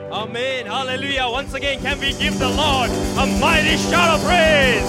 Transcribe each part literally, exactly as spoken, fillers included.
Amen. Hallelujah. Once again, can we give the Lord a mighty shout of praise?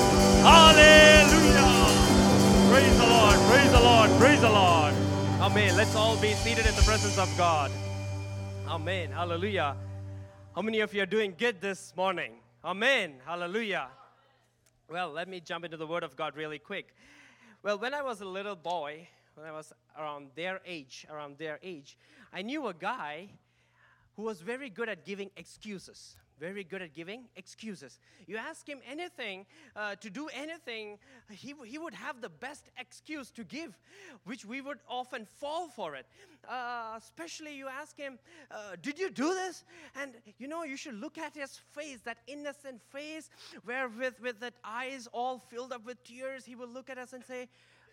Hallelujah. Praise the Lord. Praise the Lord. Praise the Lord. Amen. Let's all be seated in the presence of God. Amen. Hallelujah. How many of you are doing good this morning? Amen. Hallelujah. Well, let me jump into the Word of God really quick. Well, when I was a little boy, when I was around their age, around their age, I knew a guy who was very good at giving excuses. Very good at giving excuses. You ask him anything, uh, to do anything, he, he would have the best excuse to give, which we would often fall for it. Uh, especially you ask him, uh, did you do this? And you know, you should look at his face, that innocent face, where with, with that eyes all filled up with tears, he will look at us and say,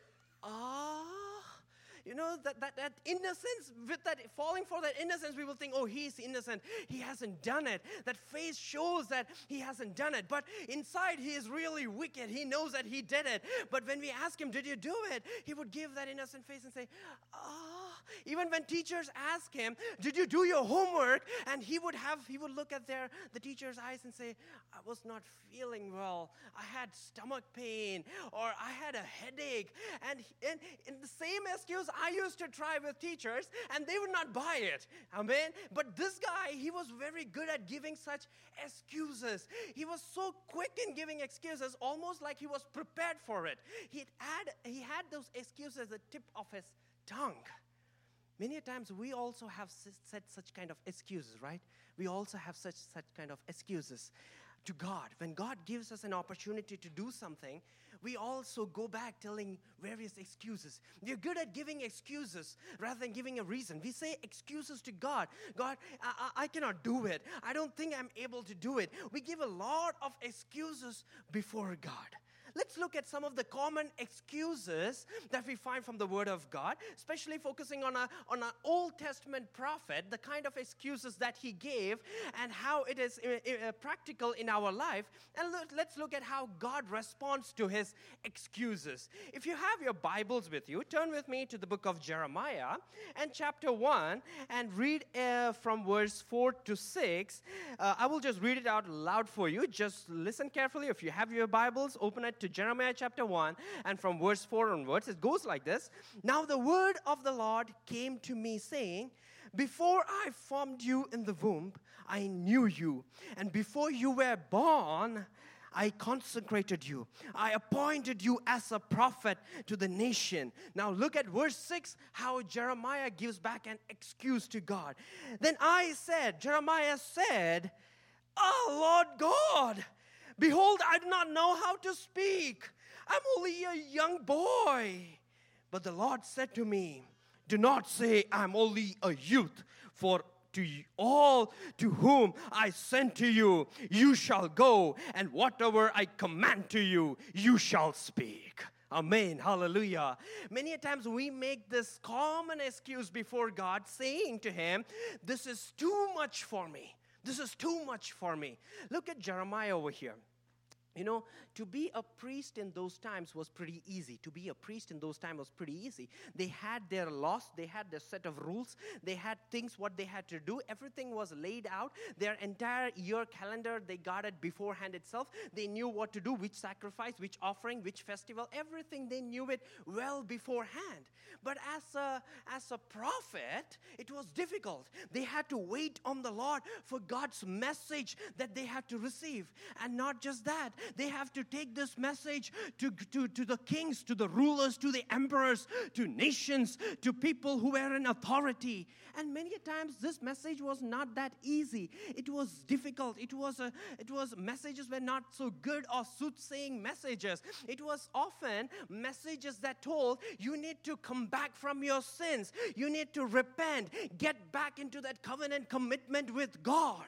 ah. You know, that, that, that innocence, with that falling for that innocence, we will think, oh, he's innocent. He hasn't done it. That face shows that he hasn't done it. But inside, he is really wicked. He knows that he did it. But when we ask him, did you do it? He would give that innocent face and say, ah. Even when teachers ask him, did you do your homework? And he would have, he would look at their, the teacher's eyes and say, I was not feeling well. I had stomach pain, or I had a headache. And, and, and the same excuse I used to try with teachers, and they would not buy it. Amen. But this guy, he was very good at giving such excuses. He was so quick in giving excuses, almost like he was prepared for it. He had, he had those excuses at the tip of his tongue. Many times we also have said such kind of excuses, right? We also have such such kind of excuses to God. When God gives us an opportunity to do something, we also go back telling various excuses. We're good at giving excuses rather than giving a reason. We say excuses to God. God, I, I, I cannot do it. I don't think I'm able to do it. We give a lot of excuses before God. Let's look at some of the common excuses that we find from the Word of God, especially focusing on a, on an Old Testament prophet, the kind of excuses that he gave and how it is uh, uh, practical in our life. And look, let's look at how God responds to his excuses. If you have your Bibles with you, turn with me to the book of Jeremiah and chapter one and read uh, from verse four to six. Uh, I will just read it out loud for you. Just listen carefully. If you have your Bibles, open it to Jeremiah chapter one, and from verse four onwards, it goes like this. Now the word of the Lord came to me, saying, before I formed you in the womb, I knew you, and before you were born, I consecrated you. I appointed you as a prophet to the nation. Now look at verse six, how Jeremiah gives back an excuse to God. Then I said, Jeremiah said, oh, Lord God, behold, I do not know how to speak. I'm only a young boy. But the Lord said to me, do not say I'm only a youth, for to all to whom I sent to you, you shall go, and whatever I command to you, you shall speak. Amen. Hallelujah. Many a times we make this common excuse before God, saying to him, this is too much for me. This is too much for me. Look at Jeremiah over here. You know, to be a priest in those times was pretty easy. To be a priest in those times was pretty easy. They had their laws. They had their set of rules. They had things, what they had to do. Everything was laid out. Their entire year calendar, they got it beforehand itself. They knew what to do, which sacrifice, which offering, which festival. Everything, they knew it well beforehand. But as a, as a prophet, it was difficult. They had to wait on the Lord for God's message that they had to receive. And not just that, they have to take this message to, to, to the kings, to the rulers, to the emperors, to nations, to people who were in authority. And many times this message was not that easy. It was difficult. It was a, it was messages were not so good or soothsaying messages. It was often messages that told you need to come back from your sins. You need to repent, get back into that covenant commitment with God.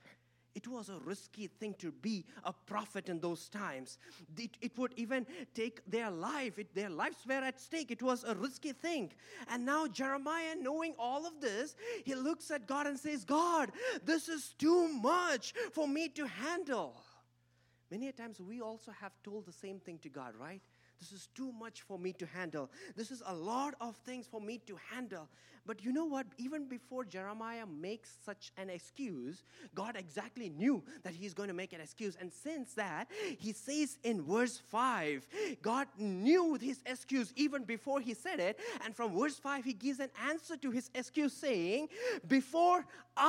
It was a risky thing to be a prophet in those times. It, it would even take their life. It, their lives were at stake. It was a risky thing. And now Jeremiah, knowing all of this, he looks at God and says, God, this is too much for me to handle. Many times we also have told the same thing to God, right? This is too much for me to handle. This is a lot of things for me to handle. But you know what? Even before Jeremiah makes such an excuse, God exactly knew that he's going to make an excuse. And since that, he says in verse five, God knew his excuse even before he said it. And from verse five, he gives an answer to his excuse saying, before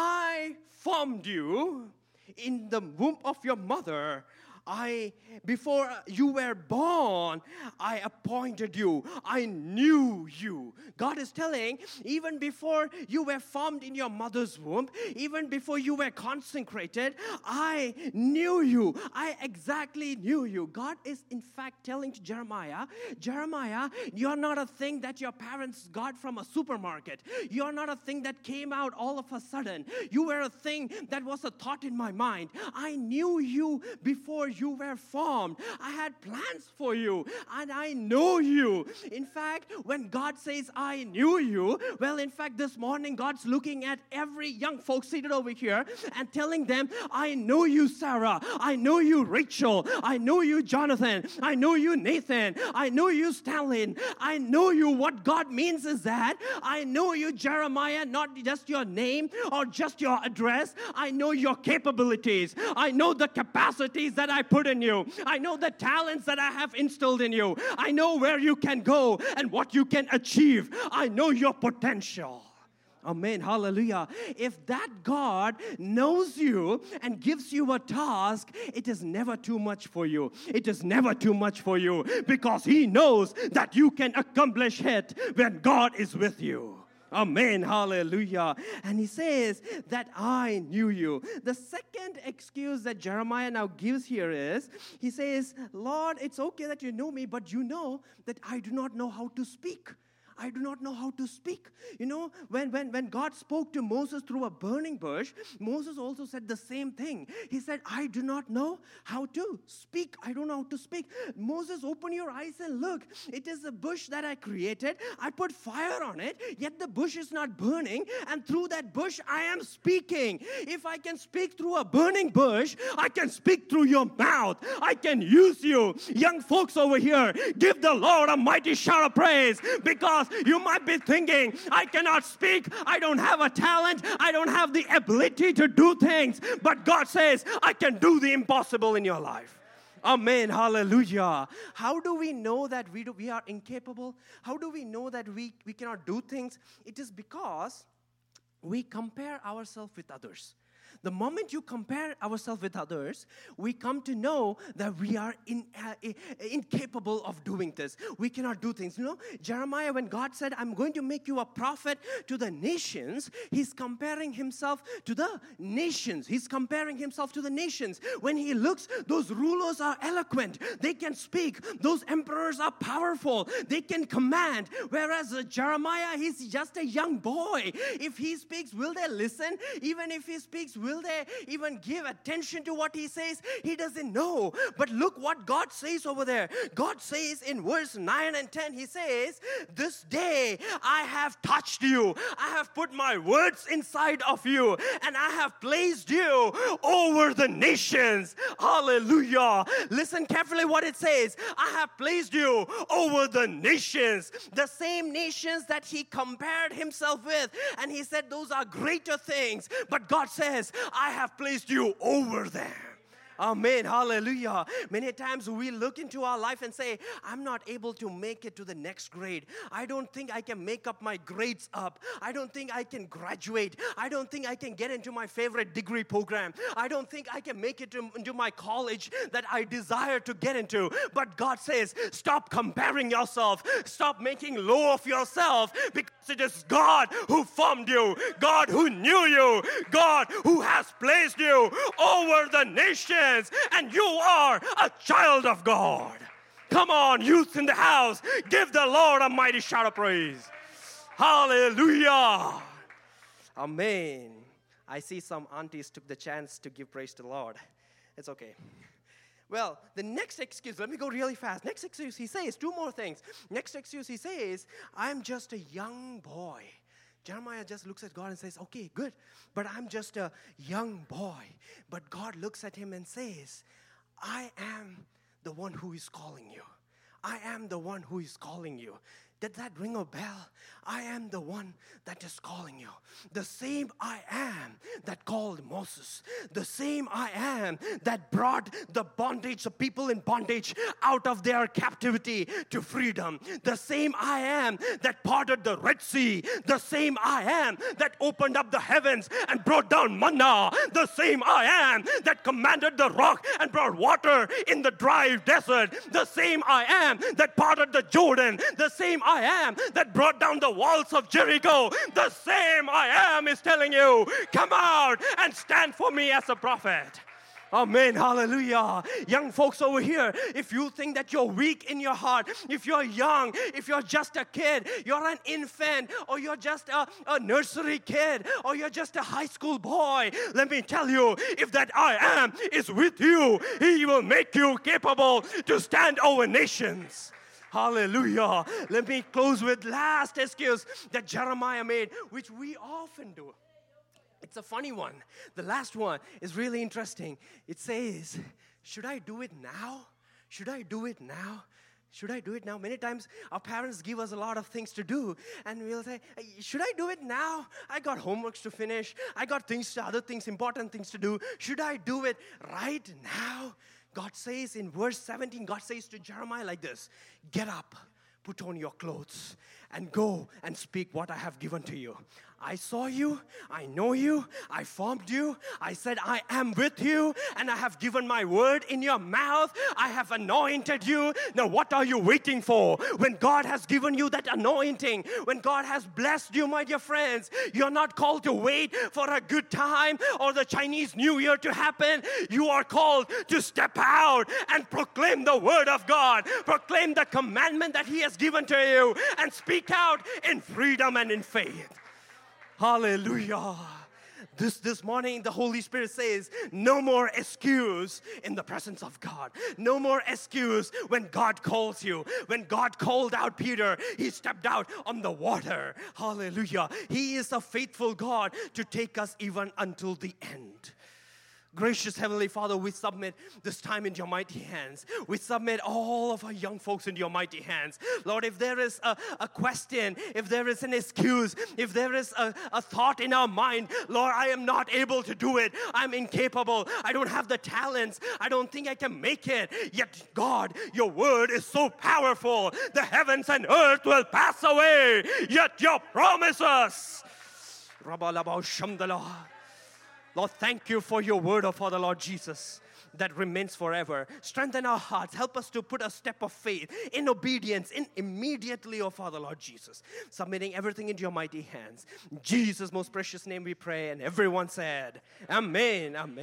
I formed you in the womb of your mother, I, before you were born, I appointed you. I knew you. God is telling, even before you were formed in your mother's womb, even before you were consecrated, I knew you. I exactly knew you. God is in fact telling to Jeremiah, Jeremiah, you're not a thing that your parents got from a supermarket. You're not a thing that came out all of a sudden. You were a thing that was a thought in my mind. I knew you before you were formed. I had plans for you, and I know you. In fact, when God says, I knew you, well, in fact, this morning, God's looking at every young folk seated over here and telling them, I know you, Sarah. I know you, Rachel. I know you, Jonathan. I know you, Nathan. I know you, Stalin. I know you. What God means is that I know you, Jeremiah, not just your name or just your address. I know your capabilities. I know the capacities that I put in you. I know the talents that I have instilled in you. I know where you can go and what you can achieve. I know your potential. Amen. Hallelujah. If that God knows you and gives you a task, it is never too much for you. It is never too much for you because He knows that you can accomplish it when God is with you. Amen. Hallelujah. And he says that I knew you. The second excuse that Jeremiah now gives here is, he says, Lord, it's okay that you know me, but you know that I do not know how to speak. I do not know how to speak. You know, when, when, when God spoke to Moses through a burning bush, Moses also said the same thing. He said, I do not know how to speak. I don't know how to speak. Moses, open your eyes and look. It is a bush that I created. I put fire on it, yet the bush is not burning. And through that bush, I am speaking. If I can speak through a burning bush, I can speak through your mouth. I can use you. Young folks over here, give the Lord a mighty shout of praise, because you might be thinking, I cannot speak, I don't have a talent, I don't have the ability to do things. But God says, I can do the impossible in your life. Amen. Hallelujah. How do we know that we, do, we are incapable? How do we know that we, we cannot do things? It is because we compare ourselves with others. The moment you compare ourselves with others, we come to know that we are in, uh, incapable of doing this. We cannot do things. You know, Jeremiah, when God said, I'm going to make you a prophet to the nations, he's comparing himself to the nations. He's comparing himself to the nations. When he looks, those rulers are eloquent. They can speak. Those emperors are powerful. They can command. Whereas uh, Jeremiah, he's just a young boy. If he speaks, will they listen? Even if he speaks, will they even give attention to what he says? He doesn't know. But look what God says over there. God says in verse nine and ten, he says, this day I have touched you. I have put my words inside of you, and I have placed you over the nations. Hallelujah. Listen carefully what it says. I have placed you over the nations. The same nations that he compared himself with. And he said those are greater things. But God says, I have placed you over them. Amen. Hallelujah. Many times we look into our life and say, I'm not able to make it to the next grade. I don't think I can make up my grades up. I don't think I can graduate. I don't think I can get into my favorite degree program. I don't think I can make it to, into my college that I desire to get into. But God says, stop comparing yourself. Stop making low of yourself, because it is God who formed you. God who knew you. God who has placed you over the nation. And you are a child of God. Come on, youth in the house, give the Lord a mighty shout of praise. Hallelujah. Amen. I see some aunties took the chance to give praise to the Lord. It's okay. Well, the next excuse, let me go really fast. Next excuse, he says two more things. Next excuse, he says, I'm just a young boy. Jeremiah just looks at God and says, okay, good, but I'm just a young boy. But God looks at him and says, I am the one who is calling you. I am the one who is calling you. Did that ring a bell? I am the one that is calling you. The same I am that called Moses. The same I am that brought the bondage, the people in bondage, out of their captivity to freedom. The same I am that parted the Red Sea. The same I am that opened up the heavens and brought down manna. The same I am that commanded the rock and brought water in the dry desert. The same I am that parted the Jordan. The same I am that brought down the walls of Jericho. The same I am is telling you, come out and stand for me as a prophet. Amen. Hallelujah. Young folks over here, if you think that you're weak in your heart, if you're young, if you're just a kid, you're an infant, or you're just a, a nursery kid, or you're just a high school boy, let me tell you, if that I am is with you, He will make you capable to stand over nations. Hallelujah. Let me close with last excuse that Jeremiah made, which we often do. It's a funny one. The last one is really interesting. It says, should I do it now? Should I do it now? Should I do it now? Many times our parents give us a lot of things to do, and we'll say, should I do it now? I got homeworks to finish. I got things, other things, important things to do. Should I do it right now? God says in verse seventeen, God says to Jeremiah like this, get up, put on your clothes, and go and speak what I have given to you. I saw you, I know you, I formed you, I said I am with you, and I have given my word in your mouth, I have anointed you. Now what are you waiting for? When God has given you that anointing, when God has blessed you, my dear friends, you're not called to wait for a good time or the Chinese New Year to happen. You are called to step out and proclaim the word of God, proclaim the commandment that He has given to you, and speak out in freedom and in faith. Hallelujah. This, this morning, the Holy Spirit says, no more excuse in the presence of God. No more excuse when God calls you. When God called out Peter, he stepped out on the water. Hallelujah. He is a faithful God to take us even until the end. Gracious Heavenly Father, we submit this time into your mighty hands. We submit all of our young folks into your mighty hands. Lord, if there is a, a question, if there is an excuse, if there is a, a thought in our mind, Lord, I am not able to do it. I'm incapable. I don't have the talents. I don't think I can make it. Yet, God, your word is so powerful. The heavens and earth will pass away. Yet your promises. Lord, thank you for your word, oh Father, Lord Jesus, that remains forever. Strengthen our hearts. Help us to put a step of faith in obedience, in immediately, oh Father, Lord Jesus, submitting everything into your mighty hands. In Jesus' most precious name we pray, and everyone said, Amen, Amen.